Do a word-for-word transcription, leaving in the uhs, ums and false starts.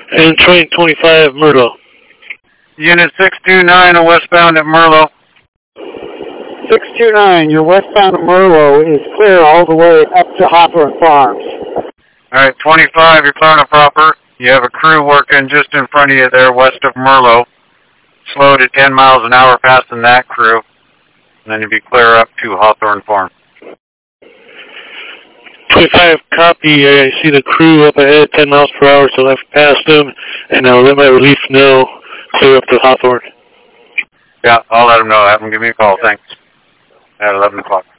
And train twenty-five, Merlo. Unit six two nine, a westbound at Merlo. six two nine, your westbound at Merlo is clear all the way up to Hawthorne Farms. All right, twenty-five, you're clear and proper. You have a crew working just in front of you there west of Merlo. Slow to ten miles an hour passing that crew. And then you'll be clear up to Hawthorne Farm. twenty-five, copy. I see the crew up ahead, ten miles per hour, so I've passed them, and I'll let my relief know, clear up to Hawthorne. Yeah, I'll let them know. Have them give me a call. Thanks. At eleven o'clock.